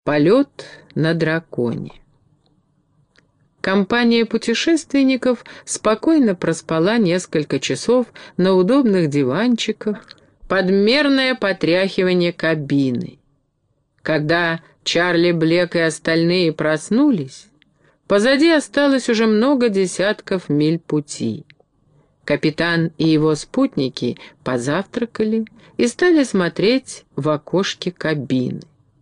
Полет на драконе. Компания путешественников спокойно проспала несколько часов на удобных диванчиках под мерное потряхивание кабины. Когда Чарли Блек и остальные проснулись, позади осталось уже много десятков миль пути. Капитан и его спутники позавтракали и стали смотреть в окошки кабины.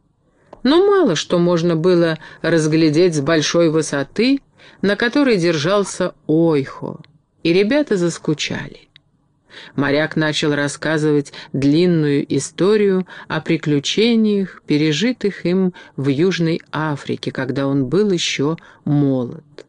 Но мало что можно было разглядеть с большой высоты, на которой держался Ойхо, и ребята заскучали. Моряк начал рассказывать длинную историю о приключениях, пережитых им в Южной Африке, когда он был еще молод.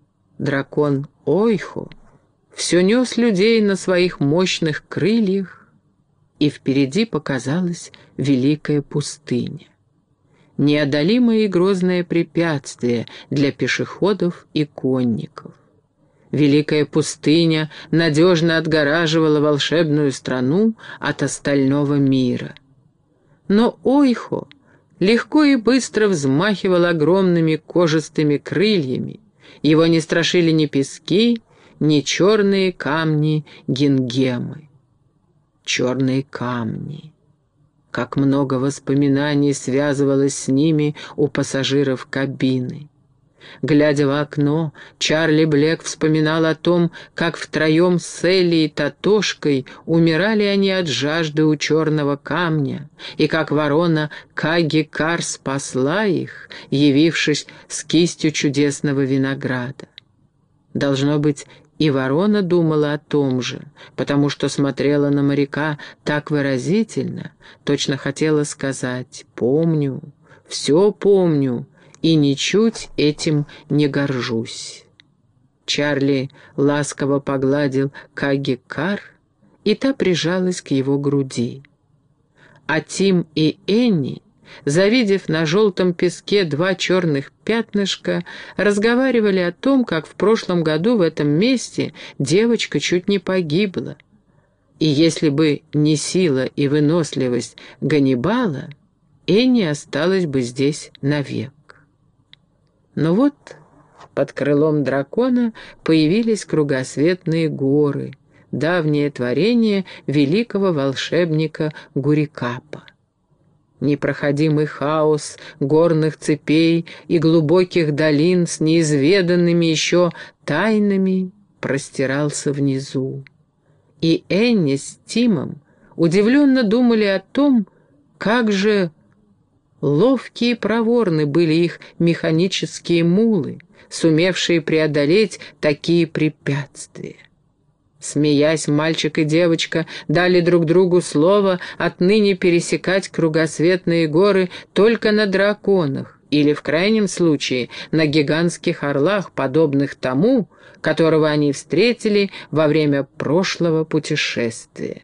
Дракон Ойхо все нес людей на своих мощных крыльях, и впереди показалась великая пустыня. Неодолимое и грозное препятствие для пешеходов и конников. Великая пустыня надежно отгораживала волшебную страну от остального мира. Но Ойхо легко и быстро взмахивал огромными кожистыми крыльями. Его не страшили ни пески, ни черные камни Гингемы. Черные камни. Как много воспоминаний связывалось с ними у пассажиров кабины. Глядя в окно, Чарли Блек вспоминал о том, как втроем с Элли и Татошкой умирали они от жажды у черного камня, и как ворона Каги-Кар спасла их, явившись с кистью чудесного винограда. Должно быть, и ворона думала о том же, потому что смотрела на моряка так выразительно, точно хотела сказать: «Помню, все помню, и ничуть этим не горжусь». Чарли ласково погладил Каги-Кар, и та прижалась к его груди. А Тим и Энни, завидев на желтом песке два черных пятнышка, разговаривали о том, как в прошлом году в этом месте девочка чуть не погибла. И если бы не сила и выносливость Ганнибала, Энни осталась бы здесь навек. Но вот под крылом дракона появились кругосветные горы, давнее творение великого волшебника Гурикапа. Непроходимый хаос горных цепей и глубоких долин с неизведанными еще тайнами простирался внизу. И Энни с Тимом удивленно думали о том, как же ловкие и проворны были их механические мулы, сумевшие преодолеть такие препятствия. Смеясь, мальчик и девочка дали друг другу слово отныне пересекать кругосветные горы только на драконах или, в крайнем случае, на гигантских орлах, подобных тому, которого они встретили во время прошлого путешествия.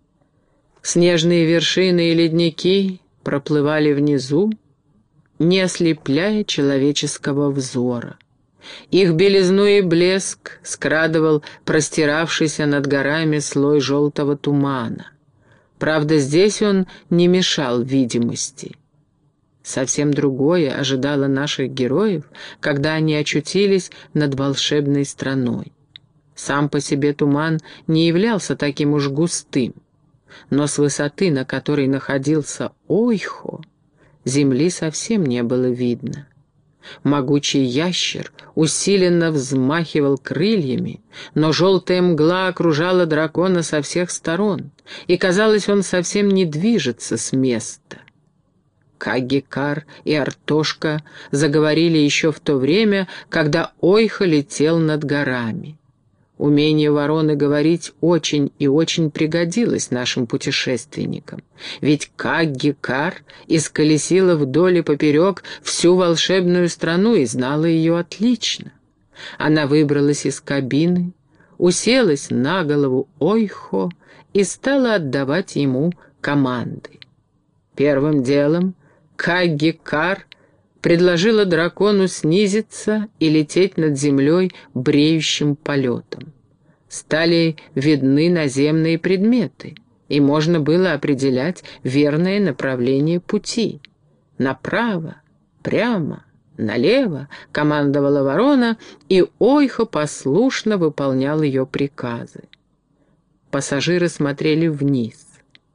Снежные вершины и ледники проплывали внизу, не ослепляя человеческого взора. Их белизну и блеск скрадывал простиравшийся над горами слой желтого тумана. Правда, здесь он не мешал видимости. Совсем другое ожидало наших героев, когда они очутились над волшебной страной. Сам по себе туман не являлся таким уж густым, но с высоты, на которой находился Ойхо, земли совсем не было видно. Могучий ящер усиленно взмахивал крыльями, но желтая мгла окружала дракона со всех сторон, и, казалось, он совсем не движется с места. Каги-Кар и Артошка заговорили еще в то время, когда Ойхо летел над горами. Умение вороны говорить очень и очень пригодилось нашим путешественникам, ведь Каги-Кар исколесила вдоль и поперек всю волшебную страну и знала ее отлично. Она выбралась из кабины, уселась на голову Ойхо и стала отдавать ему команды. Первым делом Каги-Кар предложила дракону снизиться и лететь над землей бреющим полетом. Стали видны наземные предметы, и можно было определять верное направление пути. Направо, прямо, налево», — командовала ворона, и Ойха послушно выполнял ее приказы. Пассажиры смотрели вниз.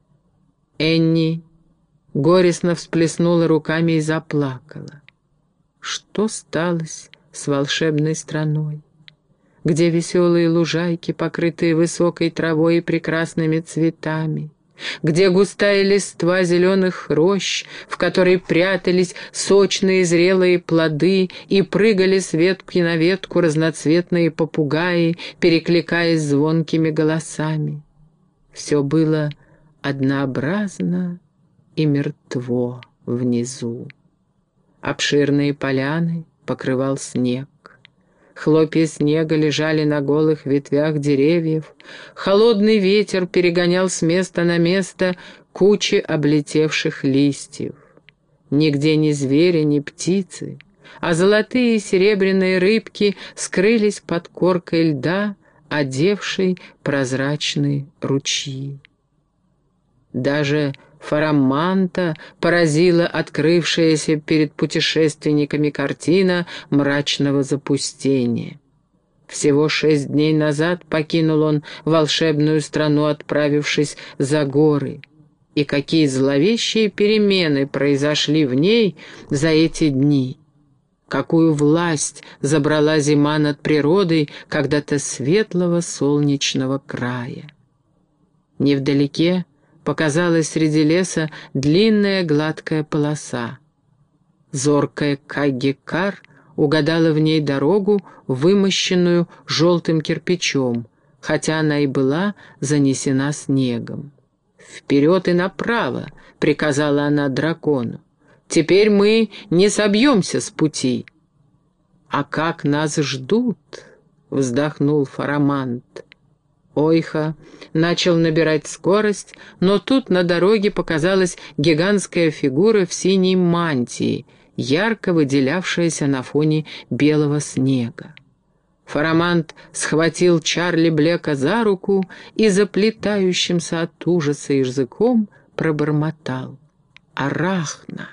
Энни горестно всплеснула руками и заплакала. Что сталось с волшебной страной? Где веселые лужайки, покрытые высокой травой и прекрасными цветами? Где густая листва зеленых рощ, в которой прятались сочные зрелые плоды и прыгали с ветки на ветку разноцветные попугаи, перекликаясь звонкими голосами? Все было однообразно и мертво внизу. Обширные поляны покрывал снег. Хлопья снега лежали на голых ветвях деревьев. Холодный ветер перегонял с места на место кучи облетевших листьев. Нигде ни звери, ни птицы, а золотые и серебряные рыбки скрылись под коркой льда, одевшей прозрачные ручьи. Даже Фараманта поразила открывшаяся перед путешественниками картина мрачного запустения. Всего 6 дней назад покинул он волшебную страну, отправившись за горы. И какие зловещие перемены произошли в ней за эти дни! Какую власть забрала зима над природой когда-то светлого солнечного края! Невдалеке показалась среди леса длинная гладкая полоса. Зоркая Каггекар угадала в ней дорогу, вымощенную желтым кирпичом, хотя она и была занесена снегом. «Вперед и направо!» — приказала она дракону. «Теперь мы не собьемся с пути». «А как нас ждут?» — вздохнул Фарамант. Ойха начал набирать скорость, но тут на дороге показалась гигантская фигура в синей мантии, ярко выделявшаяся на фоне белого снега. Фарамант схватил Чарли Блека за руку и заплетающимся от ужаса языком пробормотал: «Арахна!»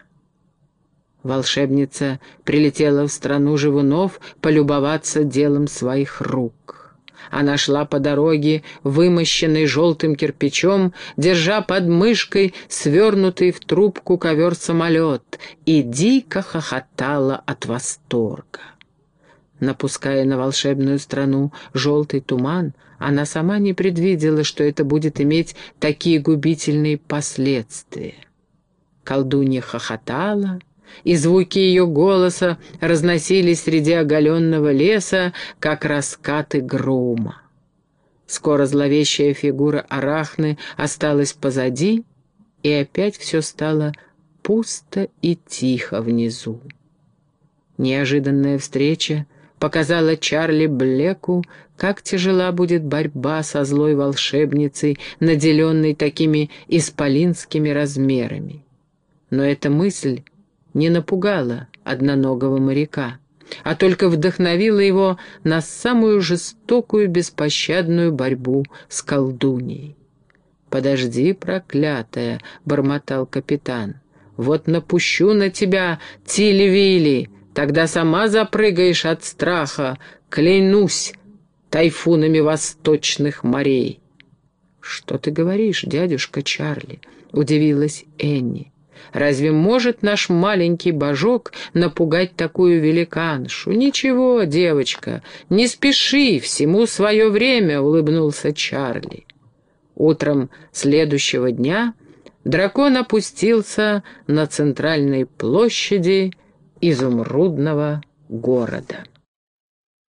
Волшебница прилетела в страну живунов полюбоваться делом своих рук. Она шла по дороге, вымощенной желтым кирпичом, держа под мышкой свернутый в трубку ковер-самолет, и дико хохотала от восторга. Напуская на волшебную страну желтый туман, она сама не предвидела, что это будет иметь такие губительные последствия. Колдунья хохотала, и звуки ее голоса разносились среди оголенного леса, как раскаты грома. Скоро зловещая фигура Арахны осталась позади, и опять все стало пусто и тихо внизу. Неожиданная встреча показала Чарли Блеку, как тяжела будет борьба со злой волшебницей, наделенной такими исполинскими размерами. Но эта мысль не напугала одноногого моряка, а только вдохновила его на самую жестокую беспощадную борьбу с колдуньей. «Подожди, проклятая!» — бормотал капитан. «Вот напущу на тебя Тилли-Вилли, тогда сама запрыгаешь от страха, клянусь тайфунами восточных морей». «Что ты говоришь, дядюшка Чарли?» — удивилась Энни. «Разве может наш маленький божок напугать такую великаншу?» «Ничего, девочка, не спеши, всему свое время», — улыбнулся Чарли. Утром следующего дня дракон опустился на центральной площади изумрудного города.